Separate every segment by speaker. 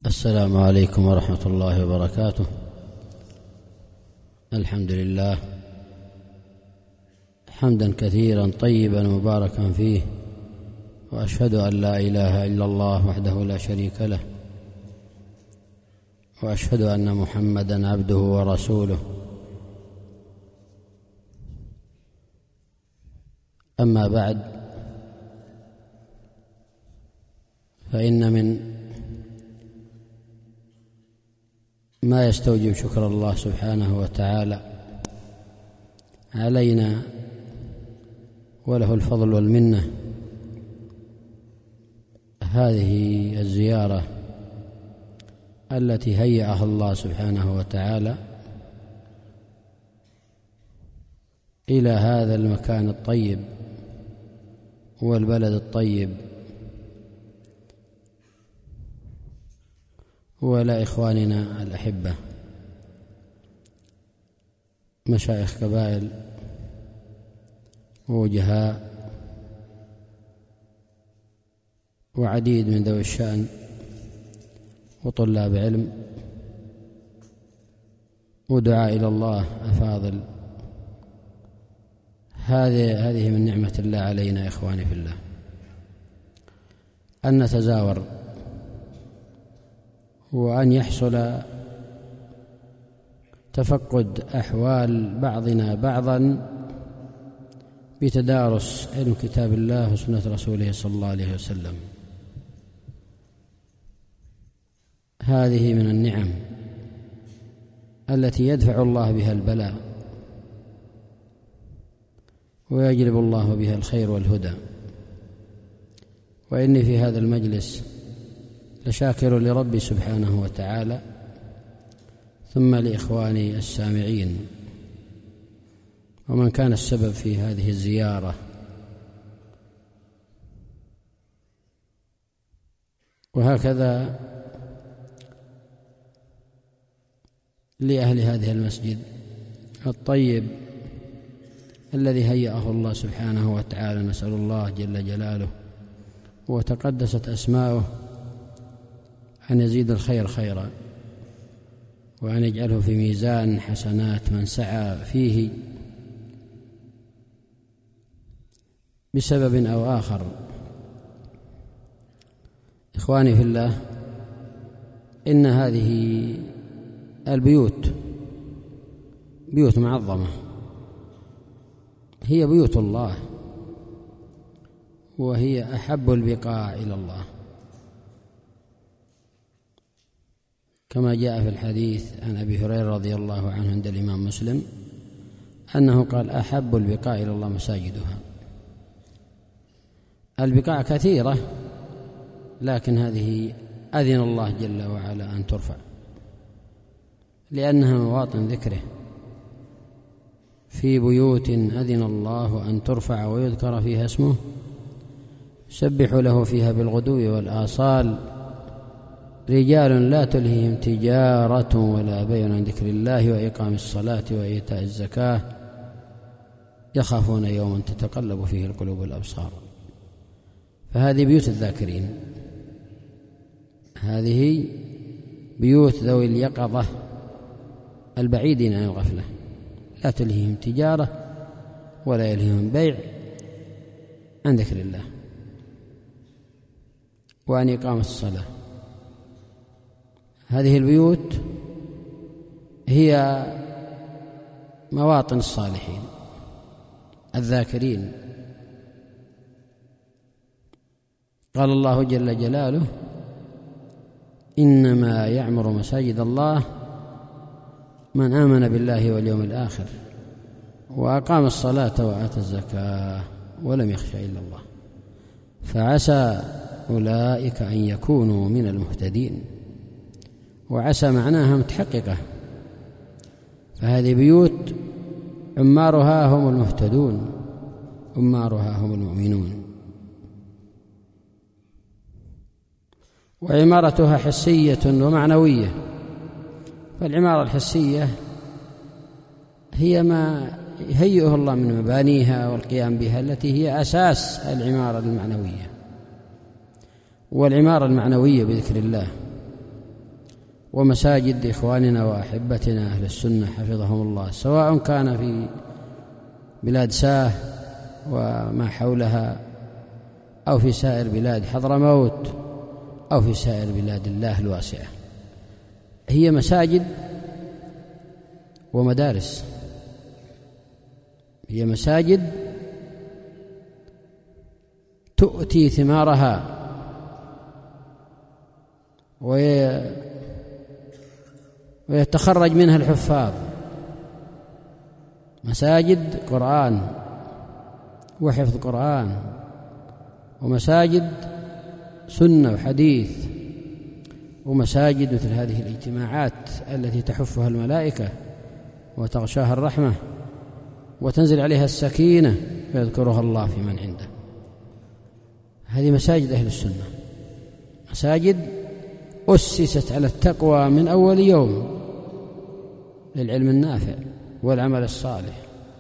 Speaker 1: السلام عليكم ورحمة الله وبركاته. الحمد لله حمدا كثيرا طيبا مباركا فيه، وأشهد أن لا إله إلا الله وحده لا شريك له، وأشهد أن محمدا عبده ورسوله. أما بعد، فإن من ما يستوجب شكر الله سبحانه وتعالى علينا وله الفضل والمنة هذه الزيارة التي هيأها الله سبحانه وتعالى إلى هذا المكان الطيب والبلد الطيب، ولا إخواننا الأحبة مشايخ قبائل ووجهاء وعديد من ذوي الشأن وطلاب علم ودعاء إلى الله أفاضل. هذه من نعمة الله علينا إخواني في الله، أن نتزاور وأن يحصل تفقد أحوال بعضنا بعضا بتدارس علم كتاب الله وسنة رسوله صلى الله عليه وسلم. هذه من النعم التي يدفع الله بها البلاء ويجلب الله بها الخير والهدى. وإني في هذا المجلس لشاكر لربي سبحانه وتعالى، ثم لإخواني السامعين ومن كان السبب في هذه الزيارة، وهكذا لأهل هذه المسجد الطيب الذي هيأه الله سبحانه وتعالى. نسأل الله جل جلاله وتقدست أسماؤه أن يزيد الخير خيرا، وأن يجعله في ميزان حسنات من سعى فيه بسبب أو آخر. إخواني في الله، إن هذه البيوت بيوت معظمة، هي بيوت الله، وهي أحب البقاع إلى الله، كما جاء في الحديث عن أبي هريرة رضي الله عنه عند الإمام مسلم أنه قال: أحب البقاع إلى الله مساجدها. البقاع كثيرة، لكن هذه أذن الله جل وعلا أن ترفع لأنها مواطن ذكره. في بيوت أذن الله أن ترفع ويذكر فيها اسمه يسبح له فيها بالغدو والآصال رجال لا تلهيهم تجارة ولا بيع عن ذكر الله وإقام الصلاة وإيتاء الزكاة يخافون يوما تتقلب فيه القلوب والأبصار. فهذه بيوت الذاكرين، هذه بيوت ذوي اليقظة البعيدين عن الغفلة، لا تلهيهم تجارة ولا يلهيهم بيع عن ذكر الله وعن إقام الصلاة. هذه البيوت هي مواطن الصالحين الذاكرين. قال الله جل جلاله: إنما يعمر مساجد الله من آمن بالله واليوم الآخر وأقام الصلاة وآتى الزكاة ولم يخش إلا الله فعسى أولئك أن يكونوا من المهتدين. وعسى معناها متحققة، فهذه بيوت عمارها هم المهتدون، عمارها هم المؤمنون. وعمارتها حسية ومعنوية. فالعمارة الحسية هي ما يهيئه الله من مبانيها والقيام بها، التي هي أساس العمارة المعنوية. والعمارة المعنوية بذكر الله ومساجد إخواننا وأحبتنا أهل السنة حفظهم الله، سواء كان في بلاد ساه وما حولها أو في سائر بلاد حضرموت أو في سائر بلاد الله الواسعة، هي مساجد ومدارس، هي مساجد تؤتي ثمارها ويتخرج منها الحفاظ، مساجد قرآن وحفظ قرآن، ومساجد سنة وحديث، ومساجد مثل هذه الاجتماعات التي تحفها الملائكة وتغشاها الرحمة وتنزل عليها السكينة ويذكرها الله في من عنده. هذه مساجد أهل السنة، مساجد أسست على التقوى من أول يوم للعلم النافع والعمل الصالح،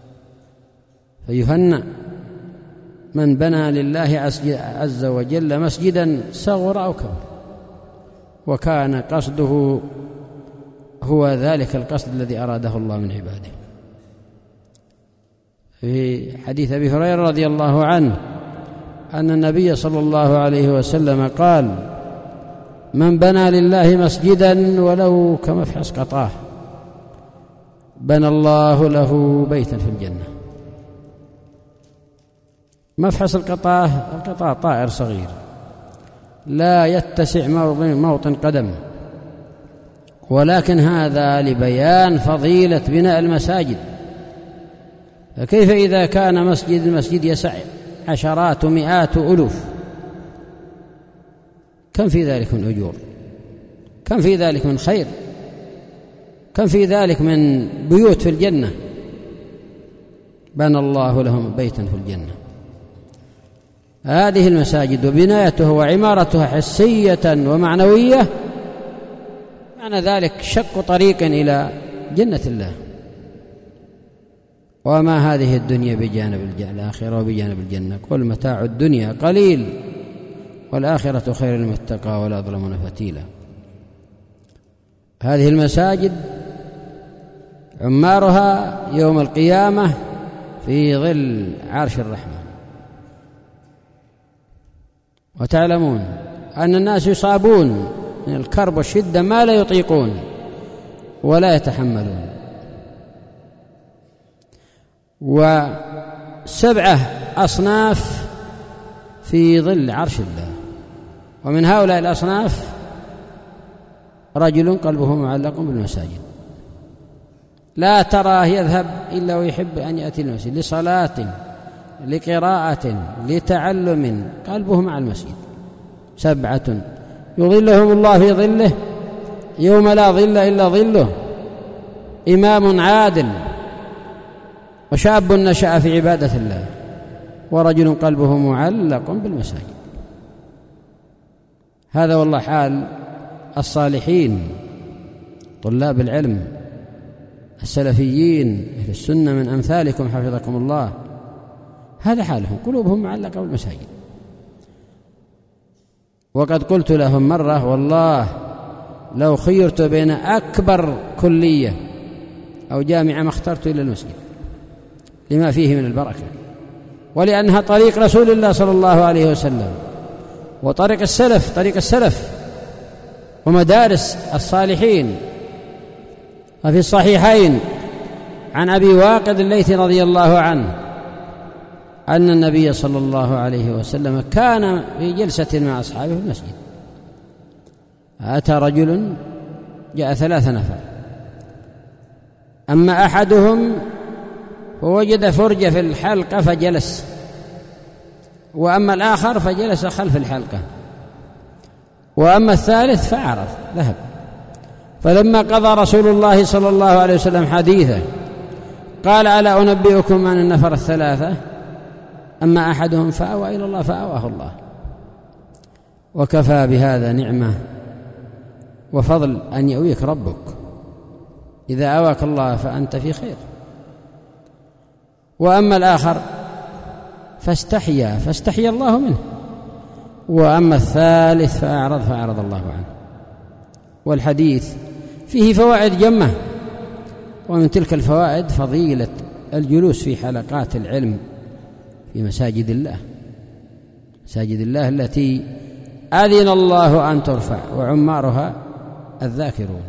Speaker 1: فيهنأ من بنى لله عز وجل مسجدا صغر أو كبر وكان قصده هو ذلك القصد الذي أراده الله من عباده. في حديث أبي هريرة رضي الله عنه أن النبي صلى الله عليه وسلم قال: من بنى لله مسجدا ولو كمفحص قطاه بنى الله له بيتا في الجنة. مفحص القطاع طائر صغير لا يتسع موطن قدم، ولكن هذا لبيان فضيلة بناء المساجد. فكيف إذا كان المسجد يسع عشرات ومئات وألوف؟ كم في ذلك من أجور، كم في ذلك من خير، كم في ذلك من بيوت في الجنة. بنى الله لهم بيتا في الجنة. هذه المساجد وبنايتها وعمارتها حسية ومعنوية معنى ذلك شق طريق إلى جنة الله. وما هذه الدنيا بجانب الآخرة وبجانب الجنة، كل متاع الدنيا قليل والآخرة خير لمن اتقى ولا ظلمون فتيلا. هذه المساجد عمارها يوم القيامة في ظل عرش الرحمة. وتعلمون أن الناس يصابون من الكرب والشدة ما لا يطيقون ولا يتحملون، 7 أصناف في ظل عرش الله. ومن هؤلاء الأصناف رجل قلبه معلق بالمساجد، لا تراه يذهب إلا ويحب أن يأتي المسجد لصلاة لقراءة لتعلم، قلبه مع المسجد. 7 يظلهم الله في ظله يوم لا ظل إلا ظله: إمام عادل، وشاب نشأ في عبادة الله، ورجل قلبه معلق بالمساجد. هذا والله حال الصالحين طلاب العلم السلفيين أهل السنة من أمثالكم حفظكم الله، هذا حالهم، قلوبهم معلقة بالمساجد. وقد قلت لهم مرة: والله لو خيرت بين أكبر كلية أو جامعة ما اخترت إلا المسجد لما فيه من البركة، ولأنها طريق رسول الله صلى الله عليه وسلم وطريق السلف ومدارس الصالحين. وفي الصحيحين عن أبي واقد الليثي رضي الله عنه أن النبي صلى الله عليه وسلم كان في جلسة مع أصحابه في المسجد، أتى رجل، جاء 3 نفر، أما أحدهم فوجد فرجة في الحلقة فجلس، وأما الآخر فجلس خلف الحلقة، وأما الثالث فأعرض ذهب. فلما قضى رسول الله صلى الله عليه وسلم حديثه قال: ألا أنبئكم عن النفر 3؟ أما أحدهم فأوى إلى الله فأواه الله. وكفى بهذا نعمة وفضل أن يأويك ربك. إذا أواك الله فأنت في خير. وأما الآخر فاستحيا الله منه، وأما الثالث فأعرض الله عنه. والحديث فيه فوائد جمة، ومن تلك الفوائد فضيلة الجلوس في حلقات العلم في مساجد الله، مساجد الله التي أذن الله أن ترفع وعمارها الذاكرون.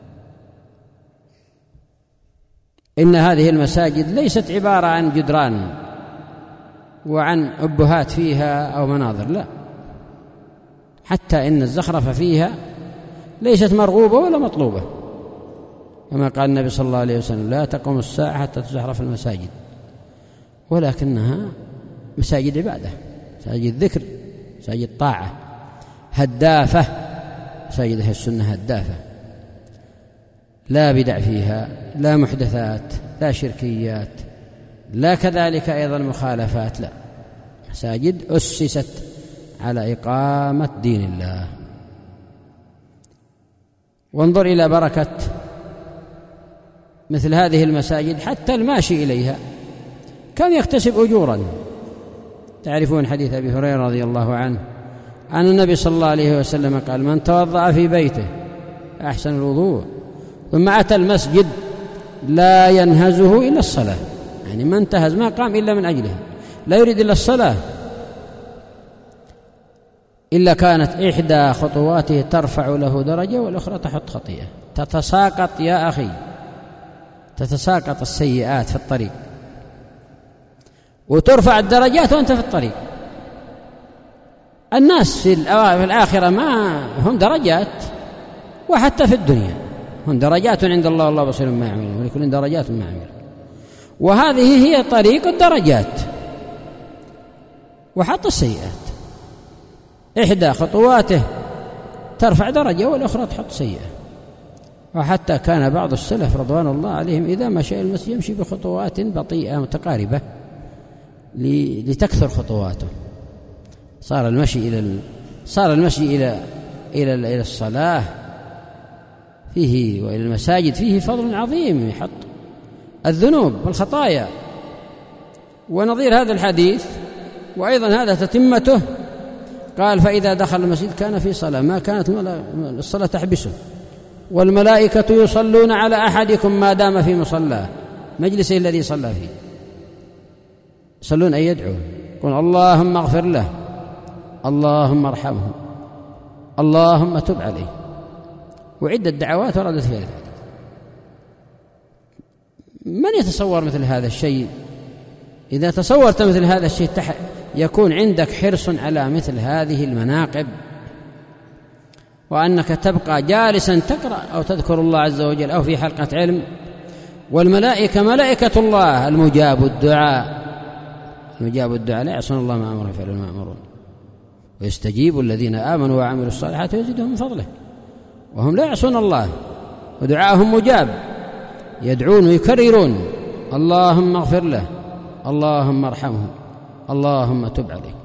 Speaker 1: إن هذه المساجد ليست عبارة عن جدران وعن أبهات فيها أو مناظر، لا، حتى إن الزخرفة فيها ليست مرغوبة ولا مطلوبة، كما قال النبي صلى الله عليه وسلم: لا تقوم الساعة حتى تزخرف المساجد، ولكنها مساجد عبادة، مساجد ذكر، مساجد طاعة، هدافة، مساجد أهل السنة هدافة، لا بدع فيها، لا محدثات، لا شركيات، لا كذلك أيضا مخالفات، لا، مساجد أسست على إقامة دين الله. وانظر إلى بركة مثل هذه المساجد، حتى الماشي إليها كان يكتسب أجورا. تعرفون حديث أبي هريرة رضي الله عنه عن النبي صلى الله عليه وسلم قال: من توضأ في بيته أحسن الوضوء ثم أتى المسجد لا ينهزه إلا الصلاة، يعني ما انتهز، ما قام إلا من أجلها، لا يريد إلا الصلاة، إلا كانت إحدى خطواته ترفع له درجة والأخرى تحط خطيئة. تتساقط يا أخي، تتساقط السيئات في الطريق، وترفع الدرجات وأنت في الطريق. الناس في الآخرة ما هم درجات، وحتى في الدنيا هم درجات عند الله، والله بصير ما يعملون، ولكل درجات ما يعملون. وهذه هي طريق الدرجات. وحتى السيئات إحدى خطواته ترفع درجة والأخرى تحط سيئة. وحتى كان بعض السلف رضوان الله عليهم إذا مشى المسجد يمشي بخطوات بطيئة متقاربة لتكثر خطواته. صار المشي إلى الصلاة فيه وإلى المساجد فيه فضل عظيم، يحط الذنوب والخطايا. ونظير هذا الحديث وأيضا هذا تتمته، قال: فإذا دخل المسجد كان في صلاة ما كانت الصلاة تحبسه، والملائكة يصلون على أحدكم ما دام في مصلاه، مجلسه الذي صلى فيه، يصلون أن يدعوه، يقول: اللهم اغفر له، اللهم ارحمه، اللهم تب عليه. وعدة دعوات وردت في ذلك. من يتصور مثل هذا الشيء؟ إذا تصورت مثل هذا الشيء يكون عندك حرص على مثل هذه المناقب، وأنك تبقى جالسا تقرأ أو تذكر الله عز وجل أو في حلقة علم، والملائكة ملائكة الله المجاب الدعاء لا يعصون الله ما أمرهم ويفعلون ما يأمرون، ويستجيب الذين آمنوا وعملوا الصالحات ويزيدهم من فضله، وهم لا يعصون الله ودعاءهم مجاب، يدعون ويكررون: اللهم اغفر له، اللهم ارحمه، اللهم تب عليه.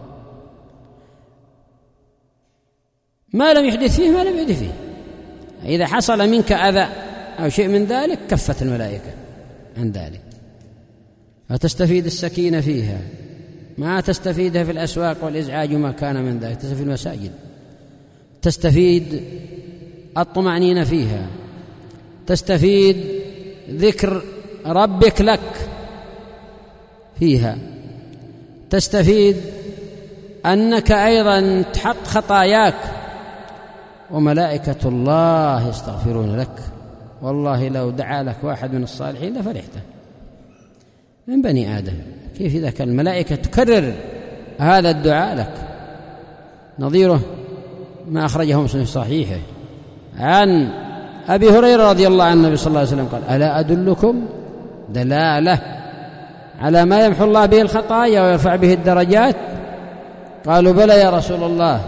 Speaker 1: ما لم يحدث فيه ما لم يحدث فيه. إذا حصل منك أذى أو شيء من ذلك كفت الملائكة عن ذلك، فتستفيد السكينة فيها، ما تستفيدها في الأسواق والإزعاج وما كان من ذلك، تستفيد المساجد، تستفيد الطمأنينة فيها، تستفيد ذكر ربك لك فيها، تستفيد أنك أيضا تحط خطاياك، وملائكة الله يستغفرون لك. والله لو دعا لك واحد من الصالحين لفرحته من بني آدم. كيف إذا كان الملائكة تكرر هذا الدعاء لك؟ نظيره ما أخرجه مسلم في صحيحه عن أبي هريرة رضي الله عنه النبي صلى الله عليه وسلم قال: ألا أدلكم دلالة على ما يمحو الله به الخطايا ويرفع به الدرجات؟ قالوا: بلى يا رسول الله.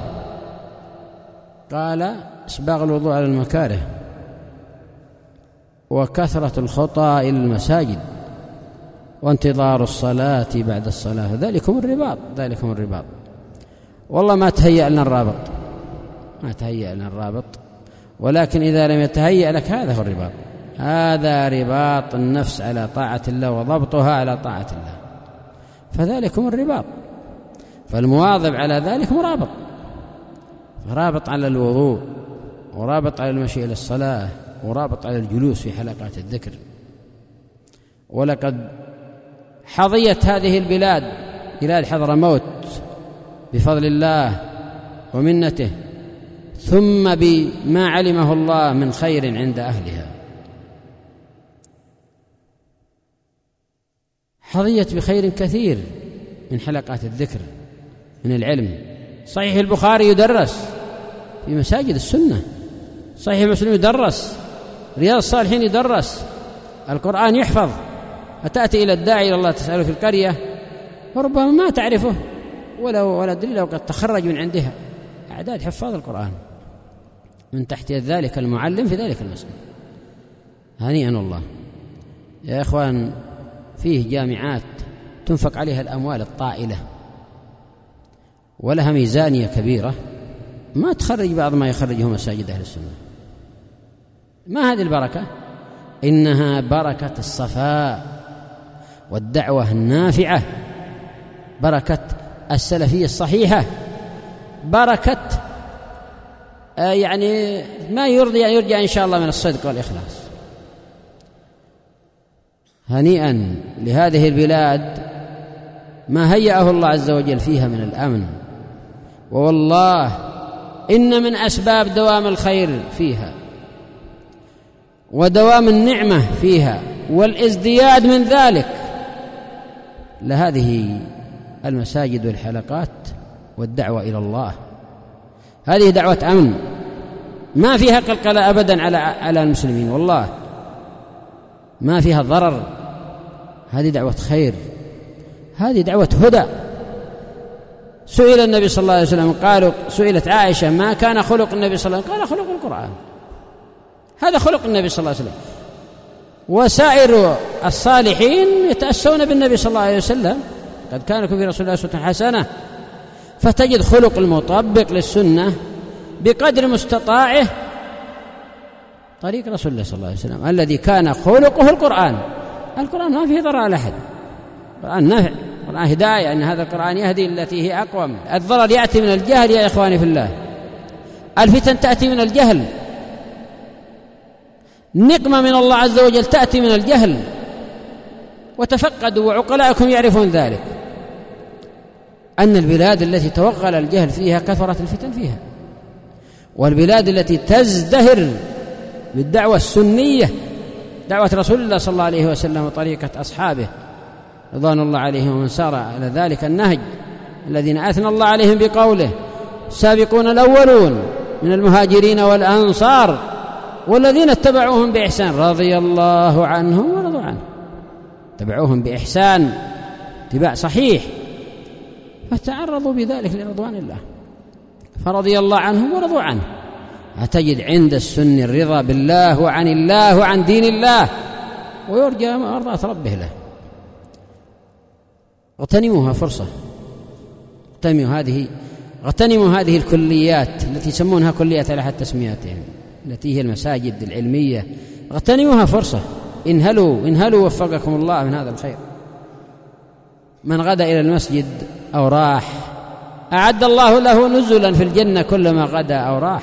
Speaker 1: قال: إسباغ الوضوء على المكاره، وكثرة الخطى إلى المساجد، وانتظار الصلاة بعد الصلاة. ذلكم الرباط. والله ما تهيأ لنا الرابط، ولكن إذا لم يتهيأ لك هذا هو الرباط. هذا رباط النفس على طاعة الله وضبطها على طاعة الله، فذلكم الرباط. فالمواظب على ذلك مرابط على الوضوء ورابط على المشي إلى الصلاة، ورابط على الجلوس في حلقات الذكر. ولقد حظيت هذه البلاد، بلاد حضرموت، بفضل الله ومنته، ثم بما علمه الله من خير عند أهلها، حظيت بخير كثير من حلقات الذكر، من العلم. صحيح البخاري يدرس في مساجد السنة، صحيح مسلم يدرس، رياض الصالحين يدرس، القرآن يحفظ. أتأتي إلى الداعي إلى الله تسأله في القرية وربما ما تعرفه ولا دليل، وقد تخرج من عندها أعداد حفاظ القرآن، من تحت ذلك المعلم في ذلك المسجد. هنيئا الله يا إخوان. فيه جامعات تنفق عليها الأموال الطائلة ولها ميزانية كبيرة، ما تخرج بعض ما يخرجه مساجد أهل السنة. ما هذه البركة؟ إنها بركة الصفاء والدعوة النافعة، بركة السلفية الصحيحة، بركة يعني ما يرجى إن شاء الله من الصدق والإخلاص. هنيئا لهذه البلاد ما هيأه الله عز وجل فيها من الأمن، ووالله إن من أسباب دوام الخير فيها ودوام النعمة فيها والازدياد من ذلك لهذه المساجد والحلقات والدعوة إلى الله. هذه دعوة أمن ما فيها قلقلة أبدا على المسلمين، والله ما فيها ضرر. هذه دعوة خير، هذه دعوة هدى. سئل النبي صلى الله عليه وسلم، قالوا سئلت عائشة ما كان خلق النبي صلى الله عليه وسلم؟ قال خلق القرآن، هذا خلق النبي صلى الله عليه وسلم. وسائر الصالحين يتأسون بالنبي صلى الله عليه وسلم، قد كان لكم في رسول الله أسوة حسنة. فتجد خلق المطبق للسنة بقدر مستطاعه طريق رسول الله صلى الله عليه وسلم الذي كان خلقه القرآن. القرآن ما فيه ضرر على أحد، القرآن نفع، القرآن هداية، أن هذا القرآن يهدي التي هي أقوم. الضرر يأتي من الجهل يا إخواني في الله، الفتن تأتي من الجهل، نقمة من الله عز وجل تأتي من الجهل. وتفقدوا وعقلاءكم يعرفون ذلك، أن البلاد التي توغل الجهل فيها كثرت الفتن فيها، والبلاد التي تزدهر بالدعوة السنية، دعوة رسول الله صلى الله عليه وسلم وطريقة أصحابه رضوان الله عليهم ومن سار على ذلك النهج، الذين أثنى الله عليهم بقوله السابقون الأولون من المهاجرين والأنصار والذين اتبعوهم بإحسان رضي الله عنهم ورضوا عنه. اتبعوهم بإحسان اتباع صحيح، فتعرضوا بذلك لرضوان الله، فرضي الله عنهم ورضوا عنه. هتجد عند السن الرضا بالله وعن الله وعن دين الله، ويرجى مرضاة ربه له. اغتنموها فرصة، اغتنموا هذه الكليات التي يسمونها كليات على حد تسمياتهم، التي هي المساجد العلمية. اغتنموها فرصة، انهلوا وفقكم الله من هذا الخير. من غدا إلى المسجد أو راح أعد الله له نزلا في الجنة كلما غدا أو راح.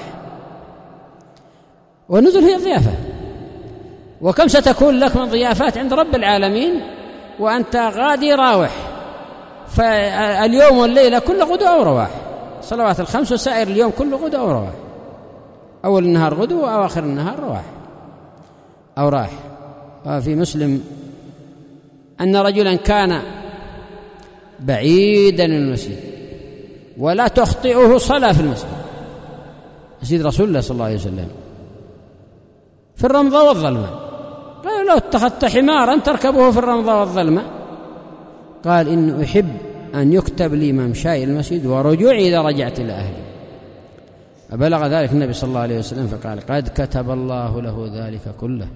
Speaker 1: والنزل هي ضيافة، وكم ستكون لك من ضيافات عند رب العالمين وأنت غادي راوح. فاليوم والليلة كل غدو أو رواح، صلوات الخمس وسائر اليوم كل غدو أو رواح، أول النهار غدو وأواخر النهار رواح أو راح. وفي مسلم أن رجلا كان بعيدا من المسجد ولا تخطئه صلاة في المسجد، مسجد رسول الله صلى الله عليه وسلم، في الرمضاء والظلمة. قال لو اتخذت حمارا تركبه في الرمضاء والظلمة، قال إن أحب أن يكتب لي ممشاي المسجد ورجوعي إذا رجعت إلى أهلي. فبلغ ذلك النبي صلى الله عليه وسلم فقال قد كتب الله له ذلك كله.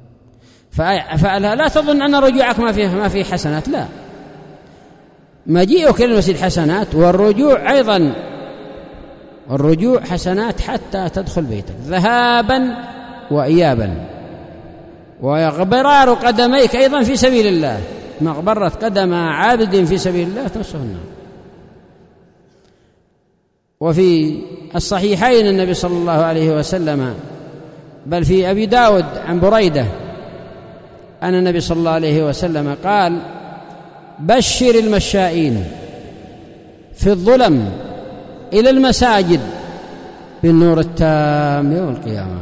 Speaker 1: فلا تظن أن رجوعك ما فيه حسنات، لا، مجيئك إلى المسجد حسنات، والرجوع أيضا، والرجوع حسنات حتى تدخل بيتك ذهابا وإيابا. وإغبرار قدميك أيضا في سبيل الله، مغبرة قدم عابد في سبيل الله تمسه النار. وفي الصحيحين النبي صلى الله عليه وسلم، بل في أبي داود عن بريدة أن النبي صلى الله عليه وسلم قال: بشر المشائين في الظلم إلى المساجد بالنور التام يوم القيامة.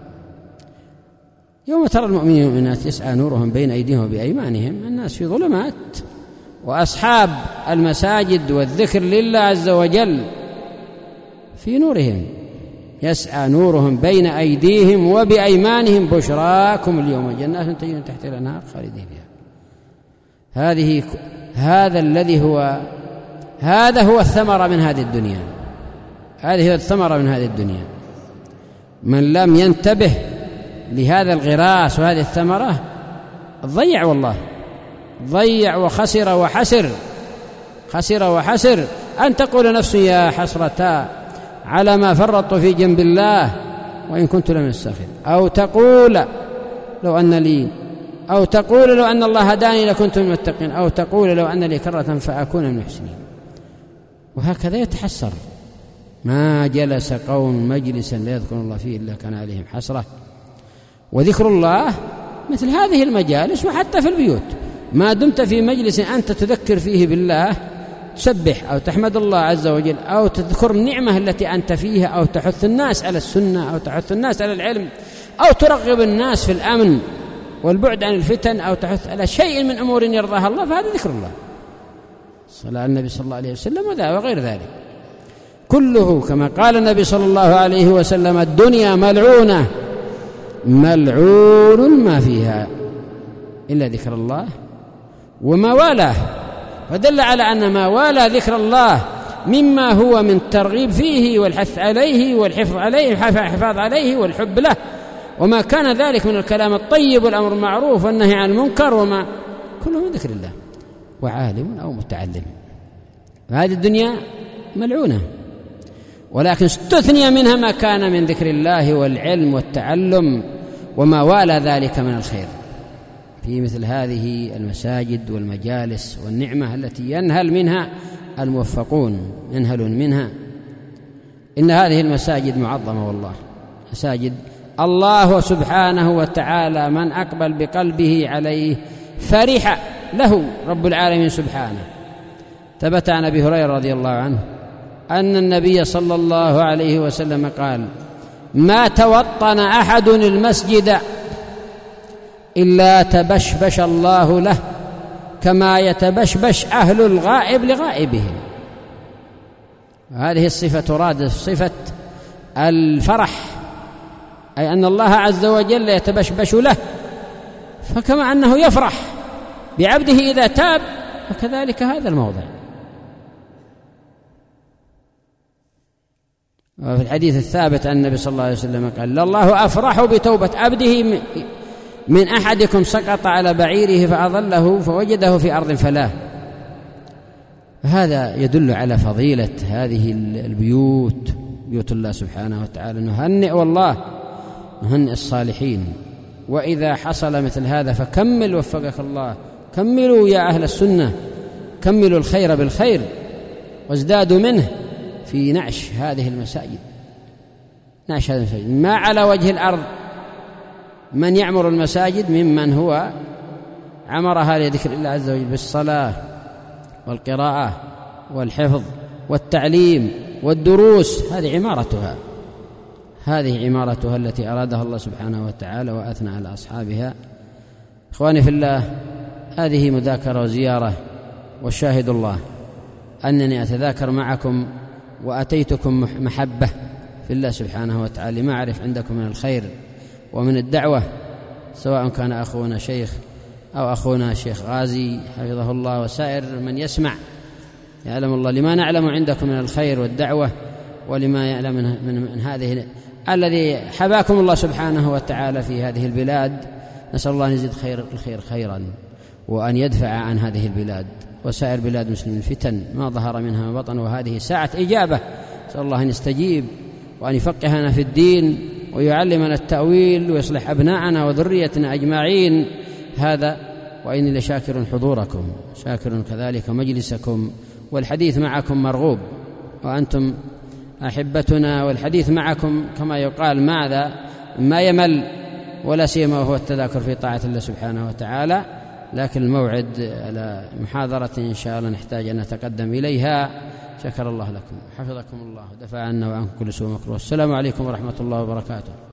Speaker 1: يوم ترى المؤمنين والمؤمنات يسعى نورهم بين أيديهم وبأيمانهم، الناس في ظلمات، وأصحاب المساجد والذكر لله عز وجل في نورهم، يسعى نورهم بين أيديهم وبأيمانهم: بشراكم اليوم جنات تجري من تحتها الأنهار خالدين فيها. هذا هو الثمرة من هذه الدنيا. هذه هي الثمرة من هذه الدنيا. من لم ينتبه لهذا الغراس وهذه الثمرة ضيع، والله ضيع وخسر وحسر. خسر وحسر أن تقول نفس: يا حسرتا على ما فرطت في جنب الله وإن كنت لمن الساخرين، أو تقول لو أن لي، أو تقول لو أن الله هداني لكنت من المتقين، أو تقول لو أن لي كرة فأكون من المحسنين. وهكذا يتحسر. ما جلس قوم مجلسا لا يذكر الله فيه إلا كان عليهم حسرة. وذكر الله مثل هذه المجالس، وحتى في البيوت، ما دمت في مجلس أنت تذكر فيه بالله، تسبح أو تحمد الله عز وجل، أو تذكر النعمة التي أنت فيها، أو تحث الناس على السنة، أو تحث الناس على العلم، أو ترغب الناس في الأمن والبعد عن الفتن، أو تحث على شيء من أمور يرضاها الله، فهذا ذكر الله. صلى النبي صلى الله عليه وسلم وغير ذلك كله، كما قال النبي صلى الله عليه وسلم: الدنيا ملعونة ملعون ما فيها إلا ذكر الله وما والاه. ودل على أن ما والى ذكر الله مما هو من الترغيب فيه والحث عليه والحفظ عليه والحفاظ عليه والحب له، وما كان ذلك من الكلام الطيب والأمر المعروف والنهي عن المنكر، وما كله من ذكر الله، وعالم أو متعلم. هذه الدنيا ملعونة، ولكن استثني منها ما كان من ذكر الله والعلم والتعلم وما والى ذلك من الخير في مثل هذه المساجد والمجالس والنعمة التي ينهل منها الموفقون، ينهلون منها. إن هذه المساجد معظمة، والله مساجد الله سبحانه وتعالى من أقبل بقلبه عليه فرح له رب العالمين سبحانه. ثبت عن أبي هريرة رضي الله عنه أن النبي صلى الله عليه وسلم قال: ما توطن أحد المسجد إلا تبشبش الله له كما يتبشبش أهل الغائب لغائبهم. هذه الصفة تراد صفة الفرح، أي أن الله عز وجل يتبشبش له، فكما أنه يفرح بعبده إذا تاب، وكذلك هذا الموضع. وفي الحديث الثابت عن النبي صلى الله عليه وسلم قال: لله أفرح بتوبة عبده من أحدكم سقط على بعيره فأظله فوجده في أرض فلاه. هذا يدل على فضيلة هذه البيوت، بيوت الله سبحانه وتعالى. نهنئ والله، نهنئ الصالحين. وإذا حصل مثل هذا فكمل، وفقك الله. كملوا يا أهل السنة، كملوا الخير بالخير وازدادوا منه في نعش هذه المساجد. نعش هذه المساجد. ما على وجه الأرض من يعمر المساجد ممن هو عمرها لذكر الله عز وجل بالصلاة والقراءة والحفظ والتعليم والدروس. هذه عمارتها، هذه عمارتها التي أرادها الله سبحانه وتعالى وأثنى على أصحابها. إخواني في الله، هذه مذاكرة وزيارة، والشاهد الله أنني أتذاكر معكم وأتيتكم محبة في الله سبحانه وتعالى لما أعرف عندكم من الخير ومن الدعوة، سواء كان أخونا شيخ أو أخونا شيخ غازي حفظه الله وسائر من يسمع. يعلم الله لما نعلم عندكم من الخير والدعوة، ولما يعلم من هذه الذي حباكم الله سبحانه وتعالى في هذه البلاد. نسأل الله أن يزيد الخير خيرا، وأن يدفع عن هذه البلاد وسائر بلاد مسلمين الفتن ما ظهر منها ما بطن. وهذه ساعة إجابة، نسأل الله أن يستجيب وأن يفقهنا في الدين ويعلمنا التأويل ويصلح أبناءنا وذريتنا أجمعين. هذا وإني لشاكر حضوركم، شاكر كذلك مجلسكم، والحديث معكم مرغوب، وأنتم أحبتنا، والحديث معكم كما يقال ماذا ما يمل، ولا سيما وهو التذاكر في طاعة الله سبحانه وتعالى. لكن الموعد على محاضرة إن شاء الله نحتاج أن نتقدم إليها. شكر الله لكم، حفظكم الله، دفع عنا وعنكم كل سوء مكروه. السلام عليكم ورحمة الله وبركاته.